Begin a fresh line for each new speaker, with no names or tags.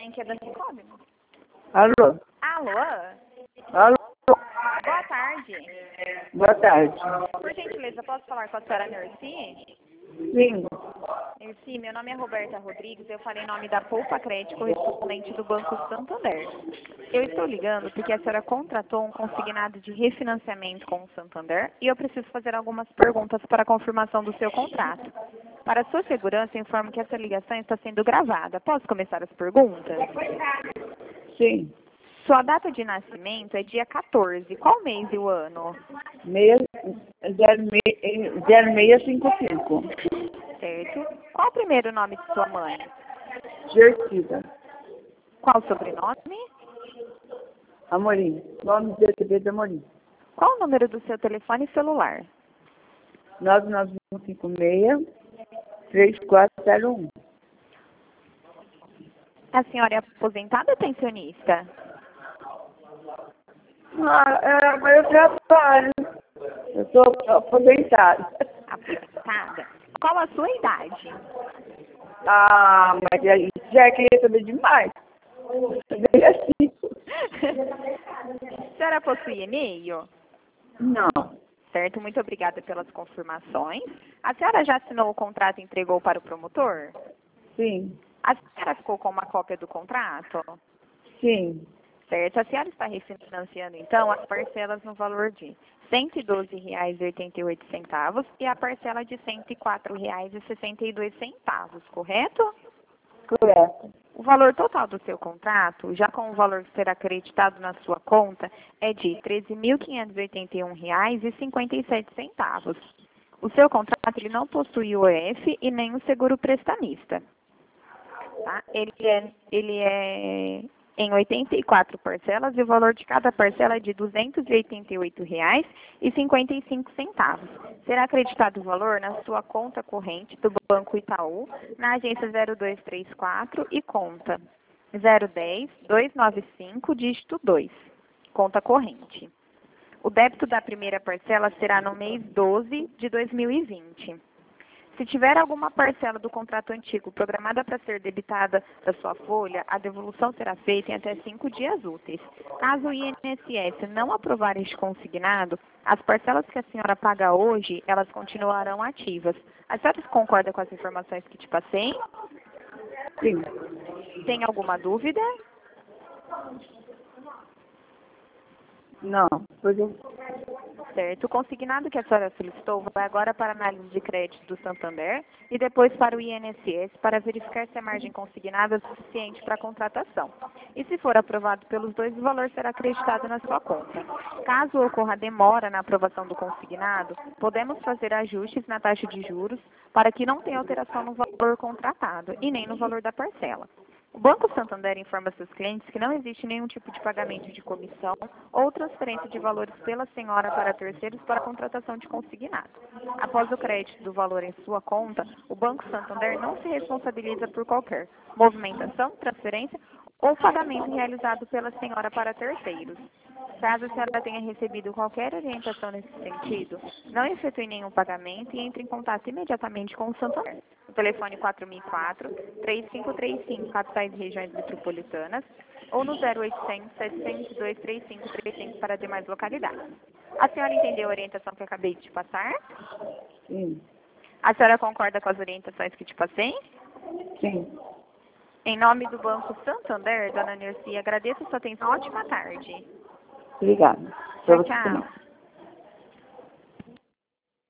que é da Cicobi?
Alô?
Alô?
Alô?
Boa tarde.
Boa tarde.
Por gentileza, posso falar com a senhora Nerci?
Sim.
Nerci, meu nome é Roberta Rodrigues, eu falei em nome da Poupa Crédito, correspondente do Banco Santander. Eu estou ligando porque a senhora contratou um consignado de refinanciamento com o Santander e eu preciso fazer algumas perguntas para a confirmação do seu contrato. Para sua segurança, informo que essa ligação está sendo gravada. Posso começar as perguntas?
Sim.
Sua data de nascimento é dia 14. Qual mês e o ano?
0655.
Certo. Qual o primeiro nome de sua mãe?
Gertida.
Qual o sobrenome?
Amorim. Nome de bebê de Amorim.
Qual o número do seu telefone celular?
99156-3401.
A senhora é aposentada ou pensionista?
Mas eu trabalho. Eu estou aposentada.
Aposentada? Qual a sua idade?
Mas aí já queria saber demais. Bem assim.
A senhora possui e-mail?
Não.
Certo, muito obrigada pelas confirmações. A senhora já assinou o contrato e entregou para o promotor?
Sim.
A senhora ficou com uma cópia do contrato?
Sim.
Certo. A senhora está refinanciando, então, as parcelas no valor de R$ 112,88 e a parcela de R$ 104,62, correto?
Correto.
O valor total do seu contrato, já com o valor que será acreditado na sua conta, é de R$ 13.581,57. O seu contrato ele não possui OF e nem o seguro prestamista. Tá? Ele é em 84 parcelas e o valor de cada parcela é de R$ 288,55. Será acreditado o valor na sua conta corrente do Banco Itaú, na agência 0234 e conta 010-295, dígito 2, conta corrente. O débito da primeira parcela será no mês 12 de 2020. Se tiver alguma parcela do contrato antigo programada para ser debitada da sua folha, a devolução será feita em até 5 dias úteis. Caso o INSS não aprovar este consignado, as parcelas que a senhora paga hoje, elas continuarão ativas. A senhora concorda com as informações que te passei?
Sim.
Tem alguma dúvida?
Não.
Certo. O consignado que a senhora solicitou vai agora para a análise de crédito do Santander e depois para o INSS para verificar se a margem consignada é suficiente para a contratação. E se for aprovado pelos dois, o valor será acreditado na sua conta. Caso ocorra demora na aprovação do consignado, podemos fazer ajustes na taxa de juros para que não tenha alteração no valor contratado e nem no valor da parcela. O Banco Santander informa seus clientes que não existe nenhum tipo de pagamento de comissão ou transferência de valores pela senhora para terceiros para a contratação de consignado. Após o crédito do valor em sua conta, o Banco Santander não se responsabiliza por qualquer movimentação, transferência ou pagamento realizado pela senhora para terceiros. Caso a senhora tenha recebido qualquer orientação nesse sentido, não efetue nenhum pagamento e entre em contato imediatamente com o Santander. O telefone 4004-3535, capitais e regiões metropolitanas, ou no 0800-702-3535 para demais localidades. A senhora entendeu a orientação que eu acabei de te passar?
Sim.
A senhora concorda com as orientações que te passei?
Sim.
Em nome do Banco Santander, dona Nerci, agradeço a sua atenção. Ótima tarde.
Obrigada.
Tchau, tchau.